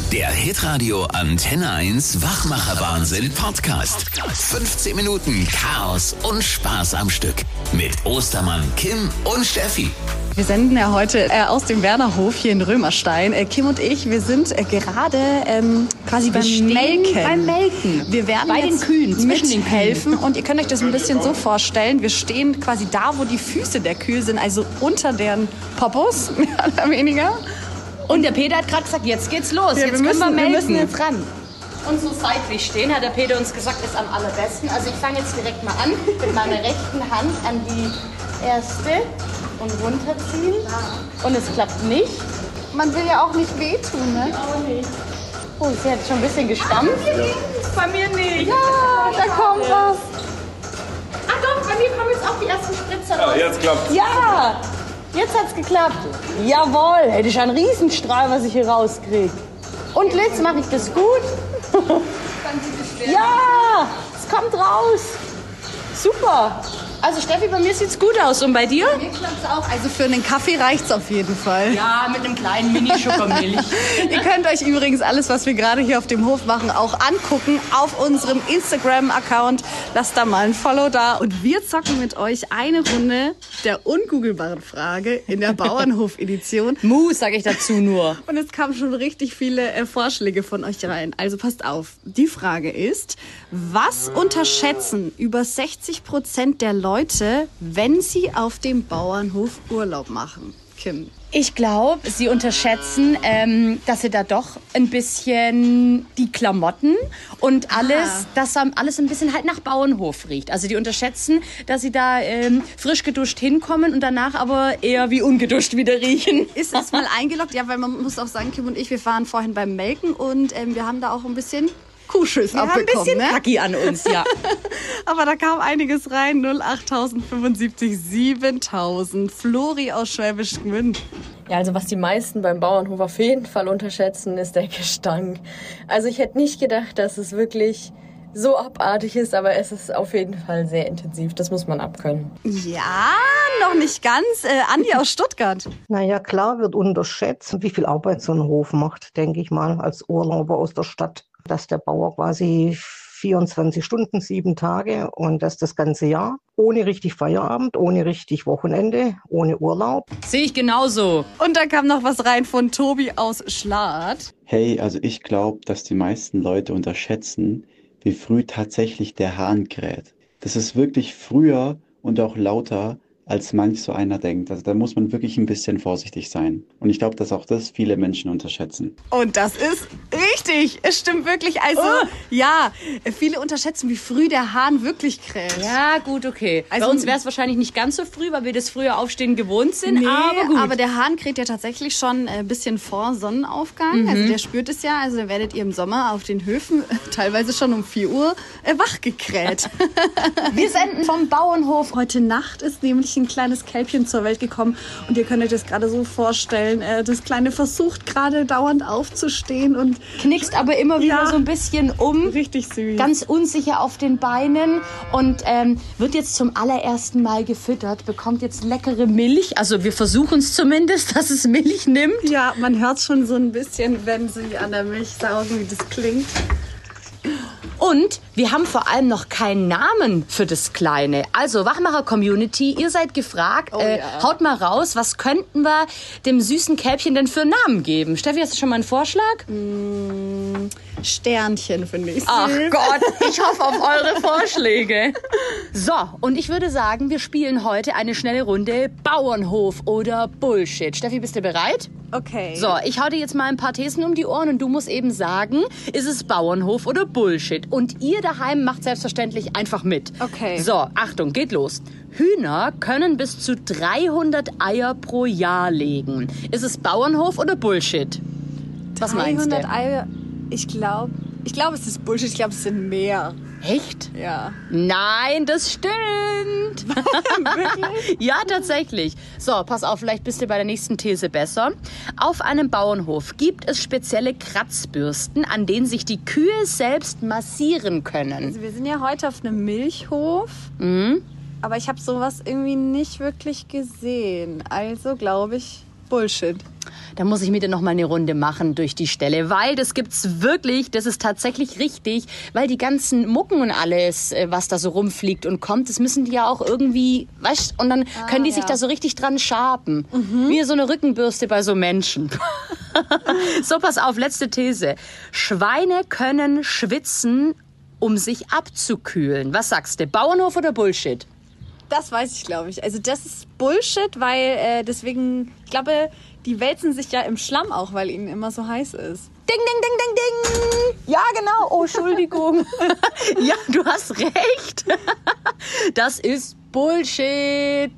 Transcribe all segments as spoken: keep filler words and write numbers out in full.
Der Hitradio Antenne eins Wachmacher-Wahnsinn Podcast. fünfzehn Minuten Chaos und Spaß am Stück. Mit Ostermann, Kim und Steffi. Wir senden ja heute äh, aus dem Wernerhof hier in Römerstein. Äh, Kim und ich, wir sind äh, gerade ähm, quasi beim Melken. Beim Melken. Wir werden bei jetzt den Kühen, zwischen den Kühen. mithelfen. Und ihr könnt euch das ein bisschen so vorstellen. Wir stehen quasi da, wo die Füße der Kühe sind, also unter deren Popos, mehr oder weniger. Und der Peter hat gerade gesagt, jetzt geht's los, Ja, jetzt wir müssen, können wir melken. wir müssen jetzt ran. Und so seitlich stehen, hat der Peter uns gesagt, ist am allerbesten. Also ich fange jetzt direkt mal an, mit meiner rechten Hand an die erste und runterziehen. Und es klappt nicht. Man will ja auch nicht wehtun, ne? Auch nicht. Oh, sie hat schon ein bisschen gestampft. Bei mir nicht. Ja, da kommt was. Ah doch, bei mir kommen jetzt auch die ersten Spritzer raus. Ja, jetzt klappt's. Ja, jetzt hat's geklappt. Jawohl, hätte ich einen Riesenstrahl, was ich hier rauskriege. Und Liz, mache ich das gut? Ja, es kommt raus. Super. Also Steffi, bei mir sieht's gut aus. Und bei dir? Mir klappt's auch. Also für einen Kaffee reicht's auf jeden Fall. Ja, mit einem kleinen Mini-Schokomilch. Ihr könnt euch übrigens alles, was wir gerade hier auf dem Hof machen, auch angucken auf unserem Instagram-Account. Lasst da mal ein Follow da. Und wir zocken mit euch eine Runde der ungoogelbaren Frage in der Bauernhof-Edition. Mu, sage ich dazu nur. Und es kamen schon richtig viele äh, Vorschläge von euch rein. Also passt auf. Die Frage ist, was unterschätzen über sechzig Prozent der Leute, wenn sie auf dem Bauernhof Urlaub machen? Kim. Ich glaube, sie unterschätzen, ähm, dass sie da doch ein bisschen die Klamotten und alles, Ah. dass da alles ein bisschen halt nach Bauernhof riecht. Also die unterschätzen, dass sie da ähm, frisch geduscht hinkommen und danach aber eher wie ungeduscht wieder riechen. Ist es mal eingeloggt? Ja, weil man muss auch sagen, Kim und ich, wir waren vorhin beim Melken und ähm, wir haben da auch ein bisschen Kuhschiss Wir haben ein abbekommen. bisschen Ne? Kacki an uns, ja. Aber da kam einiges rein. null acht fünfundsiebzig siebentausend. Flori aus Schwäbisch Gmünd. Ja, also was die meisten beim Bauernhof auf jeden Fall unterschätzen, ist der Gestank. Also ich hätte nicht gedacht, dass es wirklich so abartig ist, aber es ist auf jeden Fall sehr intensiv. Das muss man abkönnen. Ja, noch nicht ganz. Äh, Andi aus Stuttgart. Naja, klar wird unterschätzt, wie viel Arbeit so ein Hof macht, denke ich mal, als Urlauber aus der Stadt. Dass der Bauer quasi vierundzwanzig Stunden, sieben Tage und das das ganze Jahr, ohne richtig Feierabend, ohne richtig Wochenende, ohne Urlaub. Sehe ich genauso. Und da kam noch was rein von Tobi aus Schlaad. Hey, also ich glaube, dass die meisten Leute unterschätzen, wie früh tatsächlich der Hahn kräht. Das ist wirklich früher und auch lauter, als manch so einer denkt. Also da muss man wirklich ein bisschen vorsichtig sein. Und ich glaube, dass auch das viele Menschen unterschätzen. Und das ist richtig. Es stimmt wirklich. Also, Oh. ja, viele unterschätzen, wie früh der Hahn wirklich kräht. Ja, gut, okay. Also- Bei uns wäre es wahrscheinlich nicht ganz so früh, weil wir das früher Aufstehen gewohnt sind, Nee, aber gut. aber der Hahn kräht ja tatsächlich schon ein bisschen vor Sonnenaufgang. Mhm. Also der spürt es ja. Also werdet ihr im Sommer auf den Höfen teilweise schon um vier Uhr äh, wach gekräht. Wir senden vom Bauernhof. Heute Nacht ist nämlich ein kleines Kälbchen zur Welt gekommen. Und ihr könnt euch das gerade so vorstellen. Äh, das Kleine versucht gerade dauernd aufzustehen und Knickst aber immer wieder Ja. so ein bisschen um. richtig süß. Ganz unsicher auf den Beinen und ähm, wird jetzt zum allerersten Mal gefüttert, bekommt jetzt leckere Milch. Also wir versuchen es zumindest, dass es Milch nimmt. Ja, man hört schon so ein bisschen, wenn sie an der Milch saugen, wie das klingt. Und wir haben vor allem noch keinen Namen für das Kleine. Also Wachmacher-Community, ihr seid gefragt. Oh, äh, ja. Haut mal raus, was könnten wir dem süßen Kälbchen denn für einen Namen geben? Steffi, hast du schon mal einen Vorschlag? Sternchen finde ich süß. Ach Gott, ich hoffe auf eure Vorschläge. So, und ich würde sagen, wir spielen heute eine schnelle Runde Bauernhof oder Bullshit. Steffi, bist du bereit? Okay. So, ich hau dir jetzt mal ein paar Thesen um die Ohren und du musst eben sagen, ist es Bauernhof oder Bullshit? Und ihr daheim macht selbstverständlich einfach mit. Okay. So, Achtung, geht los. Hühner können bis zu dreihundert Eier pro Jahr legen. Ist es Bauernhof oder Bullshit? Was meinst du? dreihundert Eier. Ich glaube, ich glaube, es ist Bullshit. Ich glaube, es sind mehr. Echt? Ja. Nein, das stimmt. Ja, tatsächlich. So, pass auf, vielleicht bist du bei der nächsten These besser. Auf einem Bauernhof gibt es spezielle Kratzbürsten, an denen sich die Kühe selbst massieren können. Also wir sind ja heute auf einem Milchhof. Mhm. Aber ich habe sowas irgendwie nicht wirklich gesehen. Also glaube ich, Bullshit? Da muss ich mit dir noch mal eine Runde machen durch die Stelle, weil das gibt's wirklich, das ist tatsächlich richtig, weil die ganzen Mucken und alles, was da so rumfliegt und kommt, das müssen die ja auch irgendwie, weißt, und dann ah, können die ja. sich da so richtig dran schaben, mhm. wie so eine Rückenbürste bei so Menschen. So, pass auf, letzte These. Schweine können schwitzen, um sich abzukühlen. Was sagst du, Bauernhof oder Bullshit? Das weiß ich, glaube ich. Also das ist Bullshit, weil äh, deswegen, ich glaube, die wälzen sich ja im Schlamm auch, weil ihnen immer so heiß ist. Ding, ding, ding, ding, ding. Ja, genau. Oh, Entschuldigung. Ja, du hast recht. Das ist Bullshit.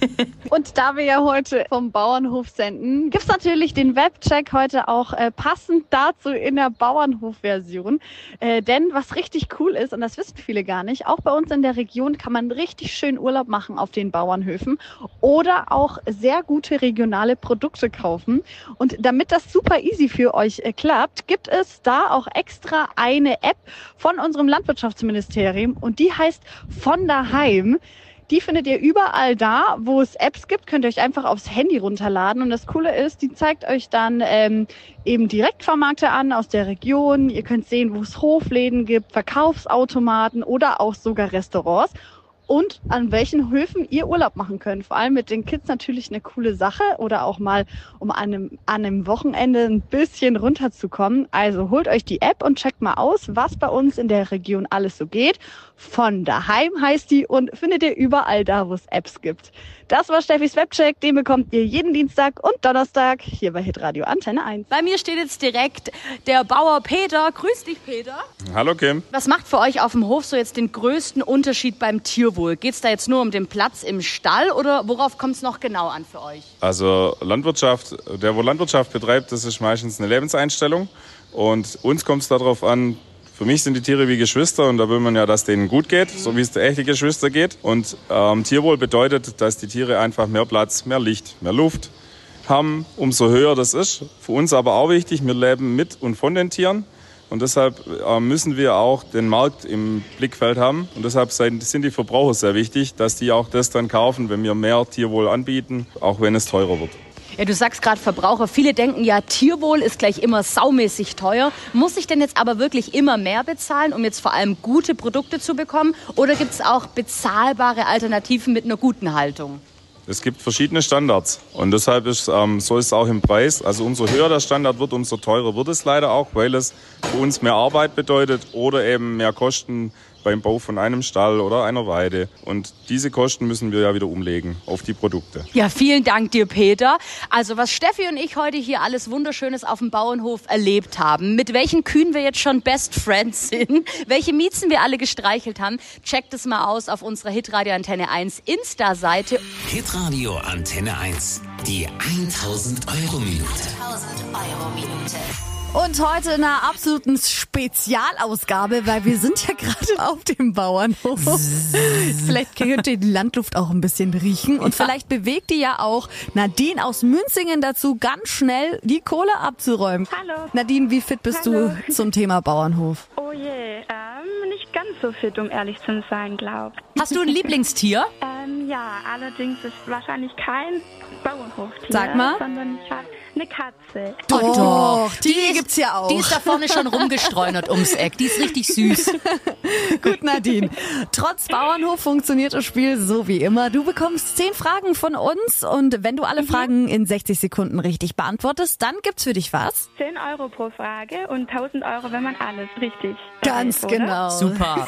Und da wir ja heute vom Bauernhof senden, gibt's natürlich den Webcheck heute auch äh, passend dazu in der Bauernhof-Version. Äh, denn was richtig cool ist, und das wissen viele gar nicht, auch bei uns in der Region kann man richtig schön Urlaub machen auf den Bauernhöfen oder auch sehr gute regionale Produkte kaufen. Und damit das super easy für euch äh, klappt, gibt es da auch extra eine App von unserem Landwirtschaftsministerium und die heißt Von daheim. Die findet ihr überall da, wo es Apps gibt, könnt ihr euch einfach aufs Handy runterladen. Und das Coole ist, die zeigt euch dann ähm, eben Direktvermarkter an aus der Region. Ihr könnt sehen, wo es Hofläden gibt, Verkaufsautomaten oder auch sogar Restaurants. Und an welchen Höfen ihr Urlaub machen könnt. Vor allem mit den Kids natürlich eine coole Sache oder auch mal, um an einem, an einem Wochenende ein bisschen runterzukommen. Also holt euch die App und checkt mal aus, was bei uns in der Region alles so geht. Von daheim heißt die und findet ihr überall da, wo es Apps gibt. Das war Steffis Webcheck, den bekommt ihr jeden Dienstag und Donnerstag hier bei Hitradio Antenne eins. Bei mir steht jetzt direkt der Bauer Peter. Grüß dich, Peter. Hallo, Kim. Was macht für euch auf dem Hof so jetzt den größten Unterschied beim Tierwohl? Geht es da jetzt nur um den Platz im Stall oder worauf kommt es noch genau an für euch? Also Landwirtschaft, der wo Landwirtschaft betreibt, das ist meistens eine Lebenseinstellung und uns kommt es darauf an. Für mich sind die Tiere wie Geschwister und da will man ja, dass denen gut geht, so wie es der echte Geschwister geht. Und ähm, Tierwohl bedeutet, dass die Tiere einfach mehr Platz, mehr Licht, mehr Luft haben, umso höher das ist. Für uns aber auch wichtig, wir leben mit und von den Tieren. Und deshalb äh, müssen wir auch den Markt im Blickfeld haben. Und deshalb sind die Verbraucher sehr wichtig, dass die auch das dann kaufen, wenn wir mehr Tierwohl anbieten, auch wenn es teurer wird. Ja, du sagst gerade Verbraucher. Viele denken ja, Tierwohl ist gleich immer saumäßig teuer. Muss ich denn jetzt aber wirklich immer mehr bezahlen, um jetzt vor allem gute Produkte zu bekommen? Oder gibt es auch bezahlbare Alternativen mit einer guten Haltung? Es gibt verschiedene Standards und deshalb ist ähm, so ist es auch im Preis. Also umso höher der Standard wird, umso teurer wird es leider auch, weil es für uns mehr Arbeit bedeutet oder eben mehr Kosten beim Bau von einem Stall oder einer Weide. Und diese Kosten müssen wir ja wieder umlegen auf die Produkte. Ja, vielen Dank dir, Peter. Also was Steffi und ich heute hier alles Wunderschönes auf dem Bauernhof erlebt haben, mit welchen Kühen wir jetzt schon Best Friends sind, welche Miezen wir alle gestreichelt haben, checkt es mal aus auf unserer Hitradio Antenne eins Insta-Seite. Hitradio Antenne eins, die tausend Euro Minute. tausend Euro Minute. Und heute in einer absoluten Spezialausgabe, weil wir sind ja gerade auf dem Bauernhof. Vielleicht könnt ihr die Landluft auch ein bisschen riechen. Und ja. vielleicht bewegt ihr ja auch Nadine aus Münzingen dazu, ganz schnell die Kohle abzuräumen. Hallo. Nadine, wie fit bist Hallo. du zum Thema Bauernhof? Oh je, ähm, nicht ganz so fit, um ehrlich zu sein, glaub. Hast du ein Lieblingstier? Ähm, ja, allerdings ist wahrscheinlich kein Bauernhoftier. Sag mal. Sondern ich habe eine Katze. Oh, doch, doch. Die, die gibt's ja auch. Die ist da vorne schon rumgestreunert ums Eck. Die ist richtig süß. Gut, Nadine. Trotz Bauernhof funktioniert das Spiel so wie immer. Du bekommst zehn Fragen von uns und wenn du alle mhm. Fragen in sechzig Sekunden richtig beantwortest, dann gibt's für dich was? zehn Euro pro Frage und tausend Euro, wenn man alles richtig Ganz weiß, genau. Super.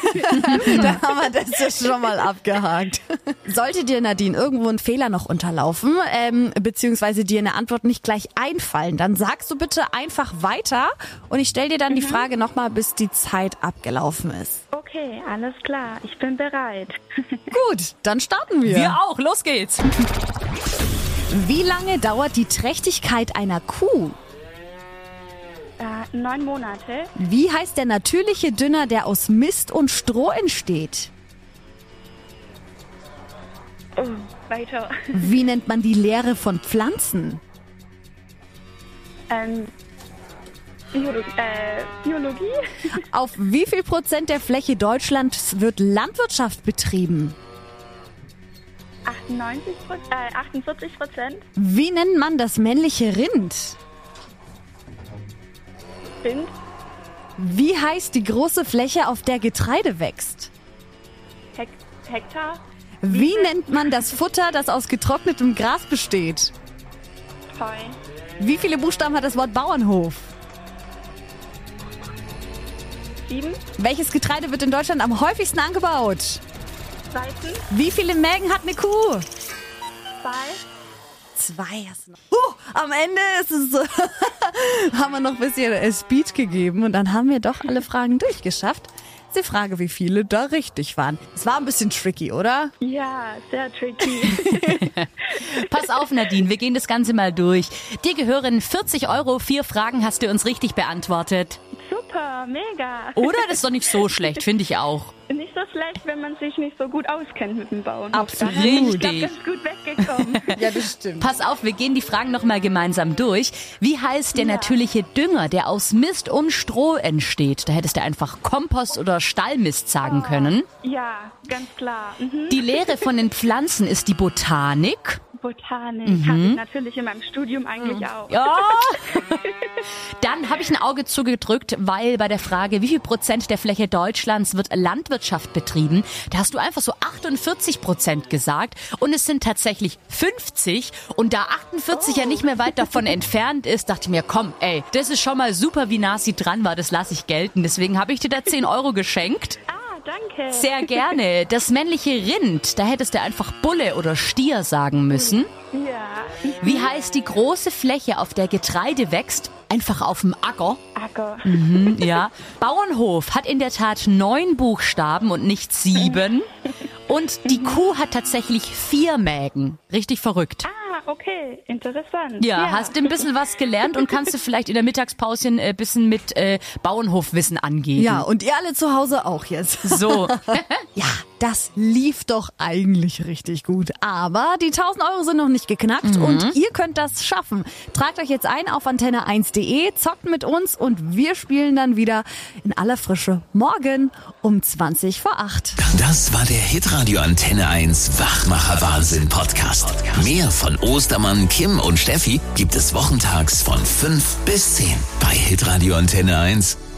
Da haben wir das ja schon mal abgehakt. Sollte dir, Nadine, irgendwo ein Fehler noch unterlaufen, ähm, beziehungsweise dir eine Antwort nicht gleich einfallen, dann sagst du bitte einfach weiter und ich stelle dir dann mhm. die Frage nochmal, bis die Zeit abgelaufen ist. Okay, alles klar. Ich bin bereit. Gut, dann starten wir. Wir auch. Los geht's. Wie lange dauert die Trächtigkeit einer Kuh? Äh, neun Monate. Wie heißt der natürliche Dünger, der aus Mist und Stroh entsteht? Oh, weiter. Wie nennt man die Lehre von Pflanzen? Ähm, Biolo- äh, Biologie? Auf wie viel Prozent der Fläche Deutschlands wird Landwirtschaft betrieben? achtzig achtundneunzig Prozent, äh, achtundvierzig Prozent. Wie nennt man das männliche Rind? Rind. Wie heißt die große Fläche, auf der Getreide wächst? Hek Hektar. Wie nennt man das Futter, das aus getrocknetem Gras besteht? Heu. Wie viele Buchstaben hat das Wort Bauernhof? Sieben. Welches Getreide wird in Deutschland am häufigsten angebaut? Weizen. Wie viele Mägen hat eine Kuh? Zwei. Zwei hast du noch. Huh, am Ende ist es so, haben wir noch ein bisschen äh, Speed gegeben und dann haben wir doch alle Fragen durchgeschafft. Die Frage, wie viele da richtig waren. Es war ein bisschen tricky, oder? Ja, sehr tricky. Pass auf, Nadine, wir gehen das Ganze mal durch. Dir gehören vierzig Euro, vier Fragen hast du uns richtig beantwortet. Super, mega. Oder? Das ist doch nicht so schlecht, finde ich auch. Nicht so schlecht, wenn man sich nicht so gut auskennt mit dem Bauen. Absolut. Ich glaube, ganz gut weggekommen. Ja, das stimmt. Pass auf, wir gehen die Fragen nochmal gemeinsam durch. Wie heißt der Ja. natürliche Dünger, der aus Mist und Stroh entsteht? Da hättest du einfach Kompost oder Stallmist sagen können. Ja, ganz klar. Mhm. Die Lehre von den Pflanzen ist die Botanik. Botanik habe ich natürlich in meinem Studium eigentlich auch. Ja. Dann habe ich ein Auge zugedrückt, weil bei der Frage, wie viel Prozent der Fläche Deutschlands wird Landwirtschaft betrieben, da hast du einfach so achtundvierzig Prozent gesagt und es sind tatsächlich fünfzig und da achtundvierzig ja nicht mehr weit davon entfernt ist, dachte ich mir, komm, ey, das ist schon mal super, wie nah sie dran war, das lasse ich gelten. Deswegen habe ich dir da zehn Euro geschenkt. Ah, danke. Sehr gerne. Das männliche Rind, da hättest du einfach Bulle oder Stier sagen müssen. Ja. Wie heißt die große Fläche, auf der Getreide wächst? Einfach auf dem Acker. Acker. Mhm, ja. Bauernhof hat in der Tat neun Buchstaben und nicht sieben. Und die Kuh hat tatsächlich vier Mägen. Richtig verrückt. Ah, okay. Interessant. Ja, hast du ein bisschen was gelernt und kannst du vielleicht in der Mittagspause ein äh, bisschen mit äh, Bauernhofwissen angeben. Ja, und ihr alle zu Hause auch jetzt. So. Ja, das lief doch eigentlich richtig gut. Aber die tausend Euro sind noch nicht geknackt und ihr könnt das schaffen. Tragt euch jetzt ein auf antenne eins punkt de, zockt mit uns und wir spielen dann wieder in aller Frische morgen um zwanzig vor acht. Das war der Hitradio Antenne eins Wachmacher Wahnsinn Podcast. Mehr von Ostermann, Kim und Steffi gibt es wochentags von fünf bis zehn bei Hitradio Antenne eins.